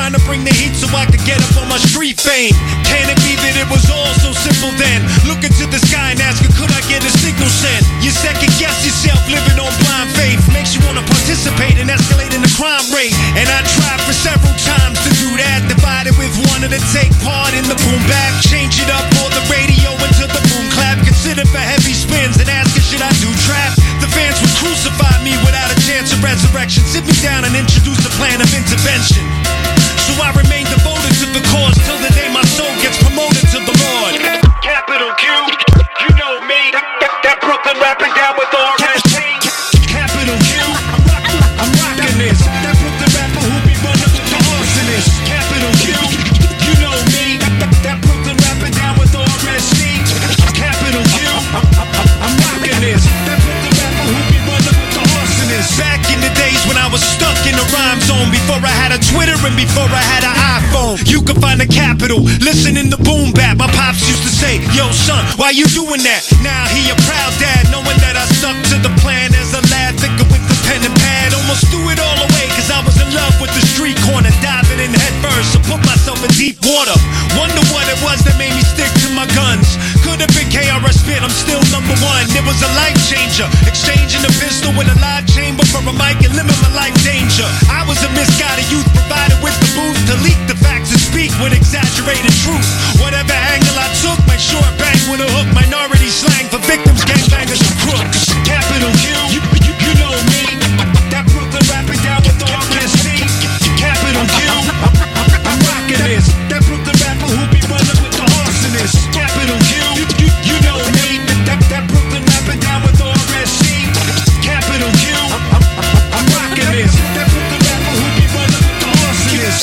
trying to bring the heat so I could get up on my street fame. Can it be that it was all so simple then? Look into the sky and ask her, could I get a signal sent? You second guess yourself living on blind faith. Makes you want to participate in escalating the crime rate. And I tried for several times to do that. Divided with wanting to take part in the boom bap. Change it up or the radio into the boom clap. Consider for heavy spins and asking, should I do trap? The fans would crucify me without a chance of resurrection. Sit me down and introduce a plan of intervention. So I remain devoted to the cause till the day my soul gets promoted to the Lord. Capital Q, you know me. That Brooklyn rapping down with RST. Capital Q, I'm rocking this. That Brooklyn rapper who be running with the arsonist. Capital Q, you know me. That Brooklyn rapping down with RST. Capital Q, I'm rocking this. That Brooklyn rapper who be running with the arsonist. Back in the days when I was stuck in the rhyme zone, before I had a Twitter and before I had an iPhone, you could find the capital, listening to boom bap. My pops used to say, yo son, why you doing that? Now he a proud dad, knowing that I stuck to the plan as a lad, thinking with the pen and pad. Almost threw it all away, cause I was in love with the street corner, diving in head first, so put myself in deep water. Wonder what it was that made me stick to my guns. Could've been KRS Spit, I'm still number one. It was a life changer, exchanging a pistol with a live chamber for a mic and limit my life danger. I was a misguided youth provided with the booth to leak the facts and speak with exaggerated truth. Whatever angle I took, make sure I bang with a hook. Minority slang for victims, gangbangers, and crooks. Capital Q, you know me. That Brooklyn rapping down with the RST. Capital Q, I'm rocking this. That Brooklyn rapper who be running with the arsonist. Capital Q, you know me. That Brooklyn rapping down with the RST. Capital Q, I'm rocking this. That Brooklyn rapper who be running with the arsonist.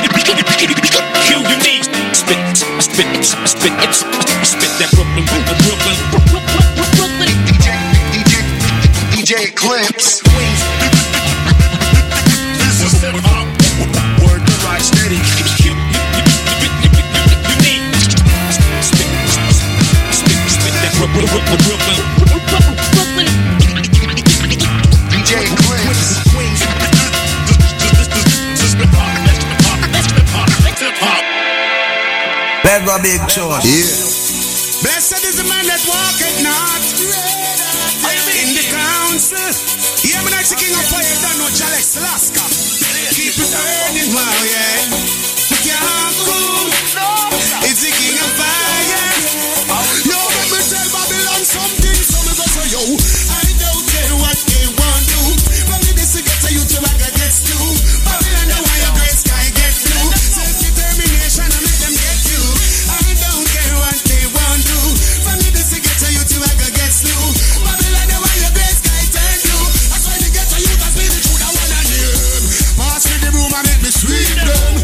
Q unique. Spit that Brooklyn. DJ Eclipse. This is the word to ride steady. Unique. Spit that Brooklyn. DJ Eclipse. Let's go big church. Yeah. Blessed is the man that walketh not in the council. Yeah, man, that's the king of fire. Don't know Alex Alaska. Keep it burning, wow, yeah. Can't cool. It's the king of fire. Yo, let me tell Babylon something. So me go say, yo, I don't care what they want to. From the this to get to you to I get to. Babylon, the why your great sky get through. Self-determination, I make them get you. I don't care what they want to. From the this to get to you to I get through. Babylon, the why your great sky turn blue. That's why they get to you, that's me the truth, I wanna hear. Pass me the room and make me sweep them.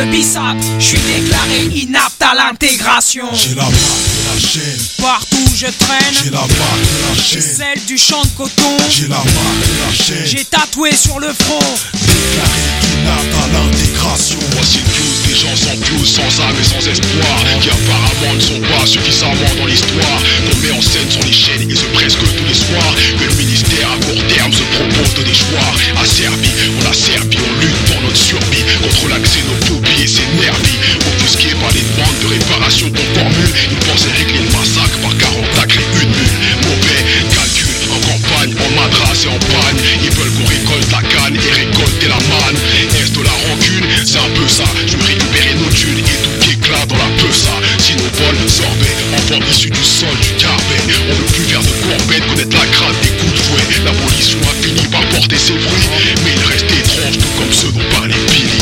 le BISAP. Je suis déclaré inapte à l'intégration. J'ai la marque de la chaîne. Partout où je traîne, J'ai la marque de la chaîne. celle du champ de coton. J'ai la marque de la chaîne. J'ai tatoué sur le front. Déclaré inapte à l'intégration. Voici tous des gens sans floues, sans âme et sans espoir, qui apparemment ne sont pas suffisamment dans l'histoire. Qu'on met en scène sur les chaînes et ce presque tous les soirs. Que le ministère à court terme se propose de déchoir. À Serbie, on a servi, on lutte pour notre survie. Contre la xénophobie et ses nervis. Offusqués par les demandes de réparation qu'on formule. Ils pensaient régler le massacre par 40 tacles et une mule. Mauvais calcul, en campagne, en madras et en panne. Ils veulent qu'on récolte la canne et récolter la manne. Est-ce de la rancune? C'est un peu ça. Je veux récupérer nos thunes et tout qu'éclat dans la peusa. Si nos vols sorbaient, enfants issus du sol, du carbet. On veut plus faire de corbettes, connaître la crainte des coups de fouet. L'abolition a fini par porter ses fruits, mais il reste étrange, tout comme ceux dont parlait Billy.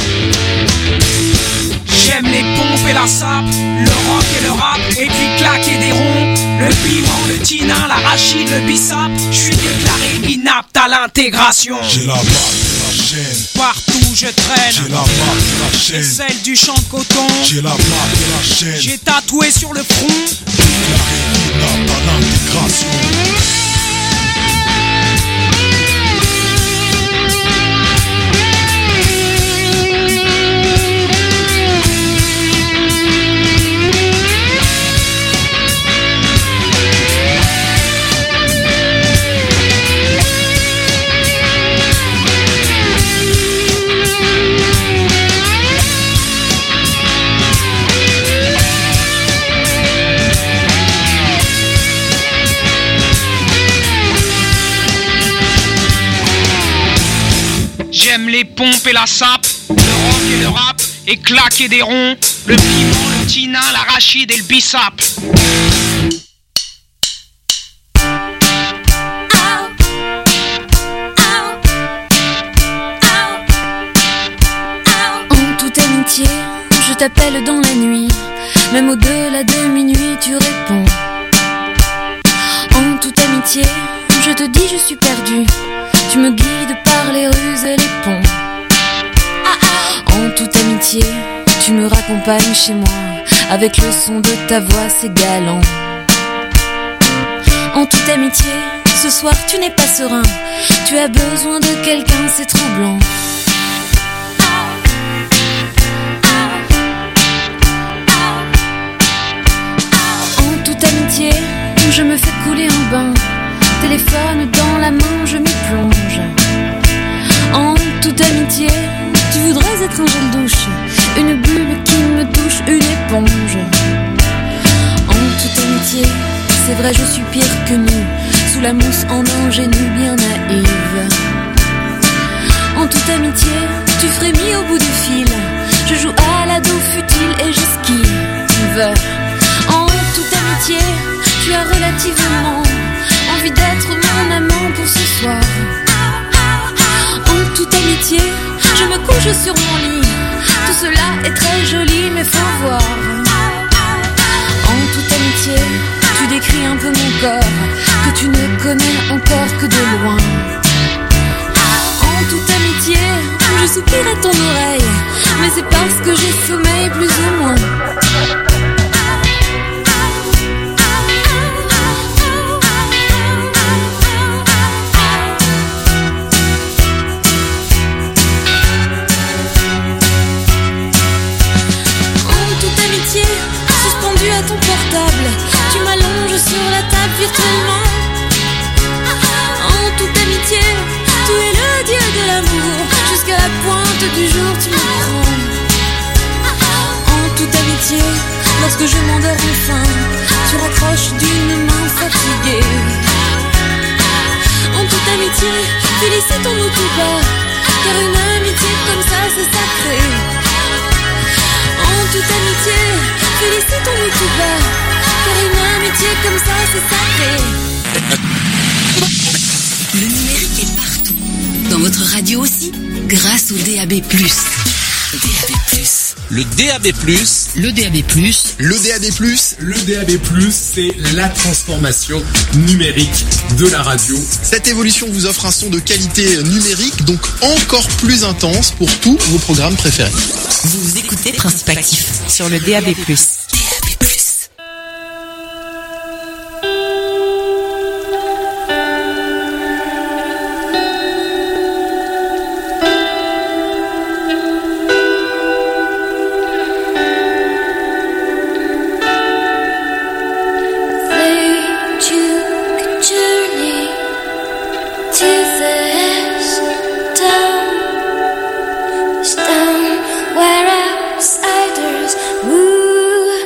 J'aime les pompes et la sape, le rock et le rap, et puis claquer des ronds. Le piment, le tinin, l'arachide, le BISAP. Je suis déclaré inapte à l'intégration. J'ai la marque de la chaîne. Partout où je traîne, J'ai la marque de la chaîne. celle du champ de coton. J'ai la marque de la chaîne. J'ai tatoué sur le front. Déclaré inapte à l'intégration. J'aime les pompes et la sape, le rock et le rap, et claquer des ronds. Le piment, le tinin, l'arachide et le BISAP. En toute amitié, je t'appelle dans la nuit. Même au-delà de minuit, tu réponds. En toute amitié, je te dis je suis perdu. Tu me guides par les rues et les ponts. En toute amitié, tu me raccompagnes chez moi. Avec le son de ta voix, c'est galant. En toute amitié, ce soir tu n'es pas serein. Tu as besoin de quelqu'un, c'est troublant. En toute amitié, je me fais couler un bain. Téléphone dans la main, je m'y plonge. En toute amitié, tu voudrais être un gel douche, une bulle qui me touche, une éponge. En toute amitié, c'est vrai je suis pire que nu, sous la mousse en ingénue bien naïve. En toute amitié, tu frémis au bout du fil, je joue à l'ado futile et j'esquive. En toute amitié, tu as relativement envie d'être mon amant pour ce soir. En toute amitié, je me couche sur mon lit. Tout cela est très joli, mais faut voir. En toute amitié, tu décris un peu mon corps, que tu ne connais encore que de loin. En toute amitié, je soupire à ton oreille, mais c'est parce que j'ai sommeil plus ou moins. Suspendu à ton portable, tu m'allonges sur la table virtuellement. En toute amitié, tu es le dieu de l'amour. Jusqu'à la pointe du jour, tu me prends. En toute amitié, lorsque je m'endors enfin, tu raccroches d'une main fatiguée. En toute amitié, félicitons-nous tout bas, car une amitié comme ça, c'est sacré. En toute amitié, félicitons-nous tout bas, car une amitié comme ça, c'est sacré. Le numérique est partout, dans votre radio aussi, grâce au DAB+. DAB+. Le DAB+. Le DAB+. Le DAB+. Le DAB+, c'est la transformation numérique de la radio. Cette évolution vous offre un son de qualité numérique, donc encore plus intense pour tous vos programmes préférés. Vous écoutez Principe Actif sur le DAB+. Where outsiders woo.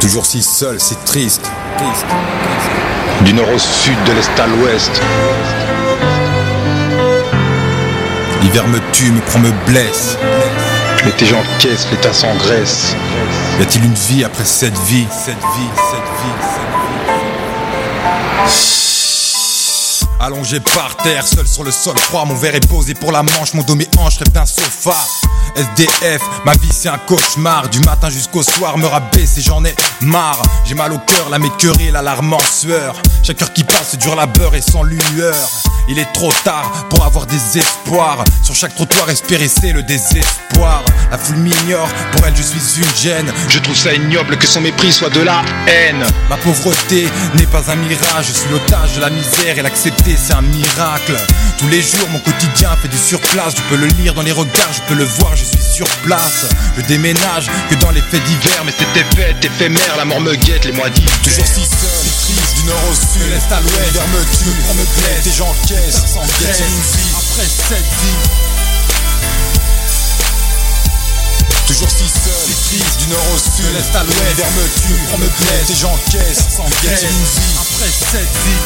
Toujours si seul, c'est triste. Du nord au sud, de l'est à l'ouest. L'hiver me tue, me prend, me blesse. L'été j'encaisse, l'état s'engraisse. Y a-t-il une vie après cette vie? Allongé par terre, seul sur le sol froid. Mon verre est posé pour la manche, mon dos mes hanches, rêve d'un sofa. SDF, ma vie c'est un cauchemar. Du matin jusqu'au soir, me rabaisse et j'en ai marre. J'ai mal au cœur, la m'écœurée, l'alarme en sueur. Chaque heure qui passe, c'est dur labeur et sans lueur. Il est trop tard pour avoir des espoirs. Sur chaque trottoir, espérer c'est le désespoir. La foule m'ignore, pour elle je suis une gêne. Je trouve ça ignoble que son mépris soit de la haine. Ma pauvreté n'est pas un mirage. Je suis l'otage de la misère et l'accepter c'est un miracle. Tous les jours mon quotidien fait du surplace. Je peux le lire dans les regards, je peux le voir, je suis sur place. Je déménage que dans les faits divers. Mais c'était fête éphémère, la mort me guette, les mois d'hiver. Toujours si seul, triste, du nord au sud, de l'est à l'ouest. L'hiver me tue, me prend, me blesse. Et j'encaisse, ça s'engraisse. Une vie après cette vie. Toujours si seul, triste, du nord au sud, de l'est à l'ouest. L'hiver me tue, me prend, me blesse. Et j'encaisse, ça s'engraisse. Une vie après cette vie.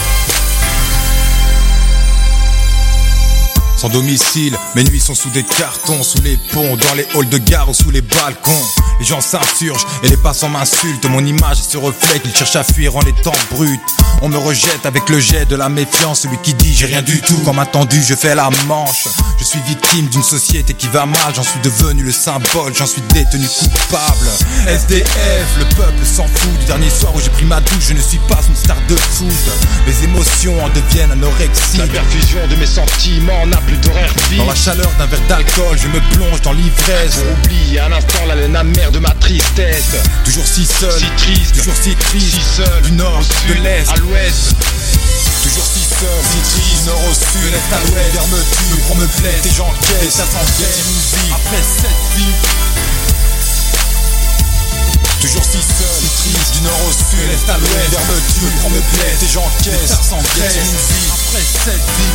Sans domicile, mes nuits sont sous des cartons, sous les ponts, dans les halls de gare ou sous les balcons. Les gens s'insurgent et les passants m'insultent. Mon image se reflète, ils cherchent à fuir en étant brut. On me rejette avec le jet de la méfiance. Celui qui dit j'ai rien du tout, comme attendu je fais la manche. Je suis victime d'une société qui va mal. J'en suis devenu le symbole, j'en suis détenu coupable. SDF, le peuple s'en fout. Du dernier soir où j'ai pris ma douche, je ne suis pas une star de foot. Mes émotions en deviennent anorexiques. La perfusion de mes sentiments n'a plus d'horaire fixe. Dans la chaleur d'un verre d'alcool, je me plonge dans l'ivresse. Pour oublier un instant la laine amère de ma tristesse. Toujours si seul, si triste, toujours si triste. Si seul, du nord, sud, de l'est à l'ouest. Toujours si seul, si triste, du nord au sud, de l'est à l'ouest. L'hiver me tue, me prend, me blesse. Et j'encaisse, et ça s'encaisse. Une vie après cette vie. Toujours si seul, si triste, du nord au sud, de l'est à l'ouest. L'hiver me tue, me prend, me blesse. Et j'encaisse, et ça s'encaisse. Une vie après cette vie.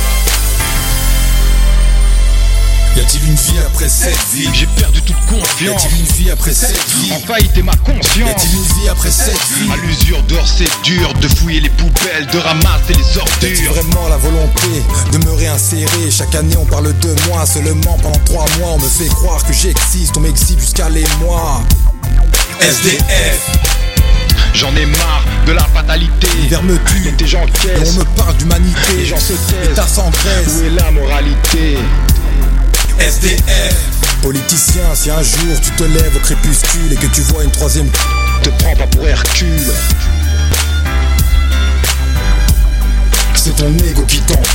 Y a-t-il une vie après cette vie? J'ai perdu toute confiance. Y a-t-il une vie après cette vie? En faillite est ma conscience. Y a-t-il une vie après cette vie? À l'usure d'or c'est dur de fouiller les poubelles, de ramasser les ordures. Y a-t-il vraiment la volonté de me réinsérer? Chaque année on parle de moi, seulement pendant 3 mois on me fait croire que j'existe, on m'exhibe jusqu'à l'émoi. SDF. J'en ai marre de la fatalité. L'hiver me tue, l'été j'encaisse. Et on me parle d'humanité. Les gens se taisent, l'État s'engraisse. Où est la moralité? SDF. Politicien, si un jour tu te lèves au crépuscule et que tu vois une troisième, te prends pas pour Hercule. C'est ton ego qui tombe.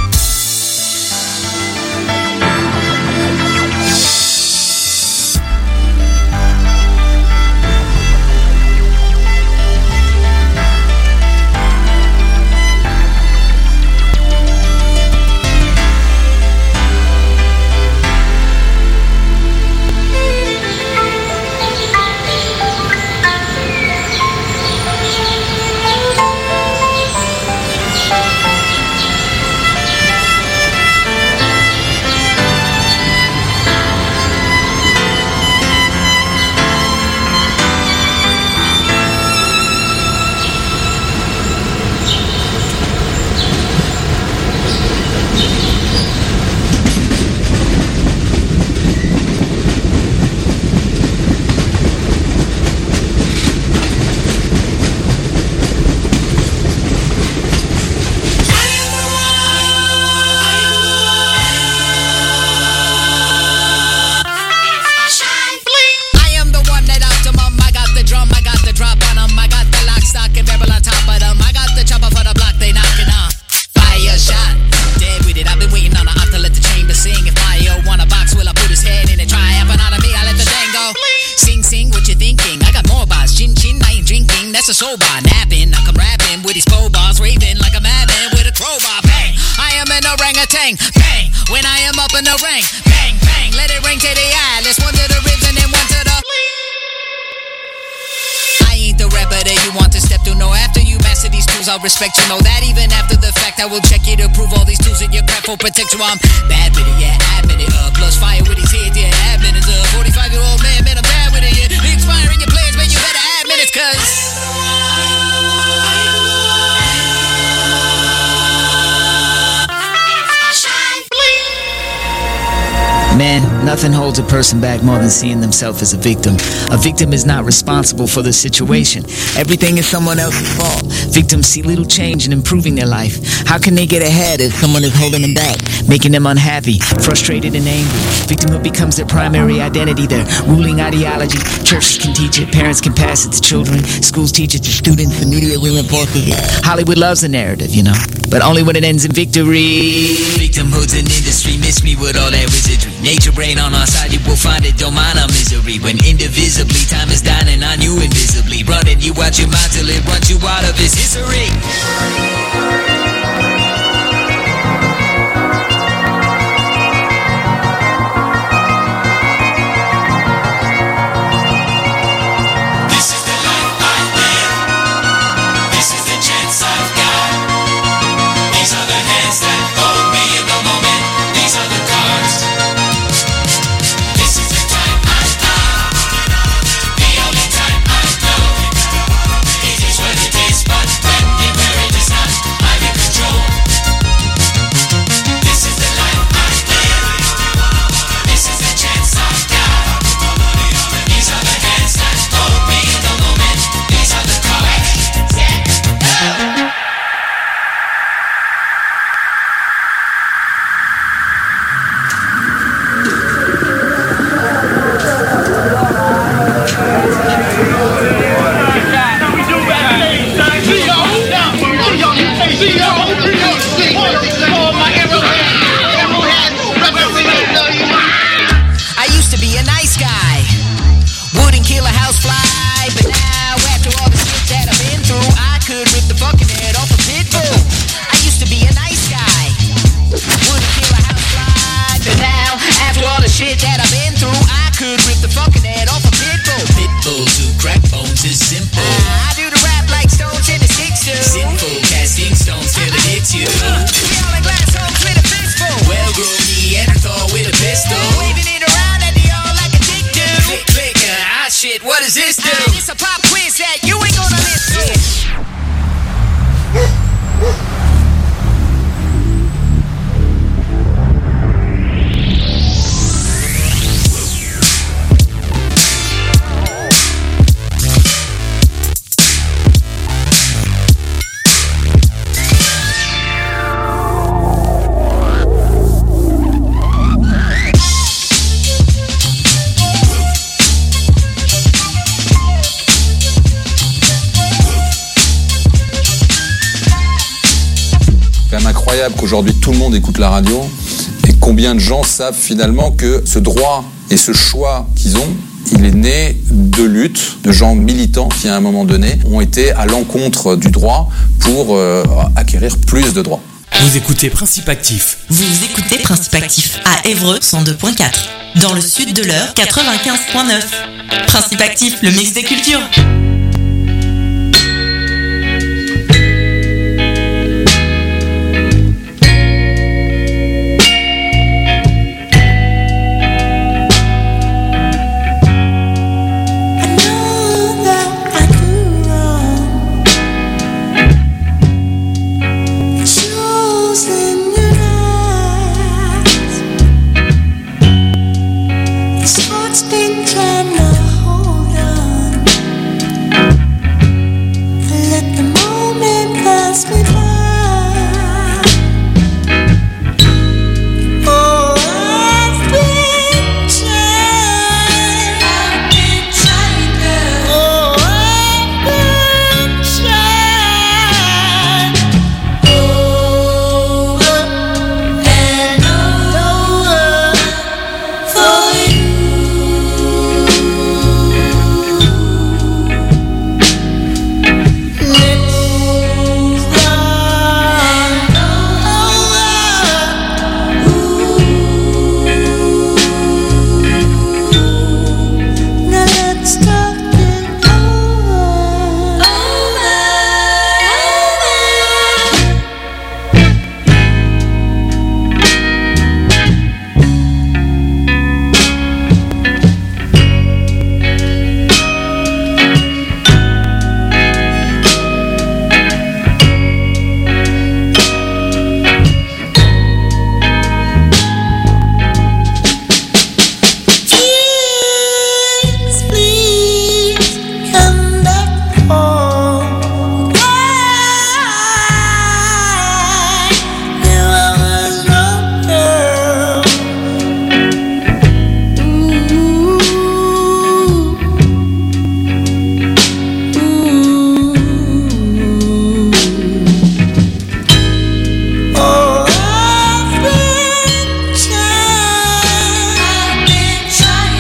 I'll respect you, know that even after the fact I will check it to prove all these tools in your craft will protect you. I'm bad with it, yeah, admit it. Plus fire with his head, yeah, admit it. 45-year-old man, I'm bad with it, yeah. Expiring your plans, man, you better admit Nothing holds a person back more than seeing themselves as a victim. A victim is not responsible for the situation. Everything is someone else's fault. Victims see little change in improving their life. How can they get ahead if someone is holding them back, making them unhappy, frustrated and angry? Victimhood becomes their primary identity, their ruling ideology. Churches can teach it, parents can pass it to children, schools teach it to students, the media reinforces it. Hollywood loves the narrative, you know, but only when it ends in victory. Victimhood's an industry, miss me with all that wizardry. Nature brain on our side, you will find it, don't mind our misery. When indivisibly, time is dining on you invisibly, running you out your mind till it runs you out of its history. What does this do? It's a pop quiz that you ain't gonna listen to. Incroyable qu'aujourd'hui tout le monde écoute la radio et combien de gens savent finalement que ce droit et ce choix qu'ils ont, il est né de luttes de gens militants qui à un moment donné ont été à l'encontre du droit pour acquérir plus de droits. Vous écoutez Principe Actif. Vous écoutez Principe Actif à Évreux 102.4. Dans le sud de l'Eure 95.9. Principe Actif, le mix des cultures.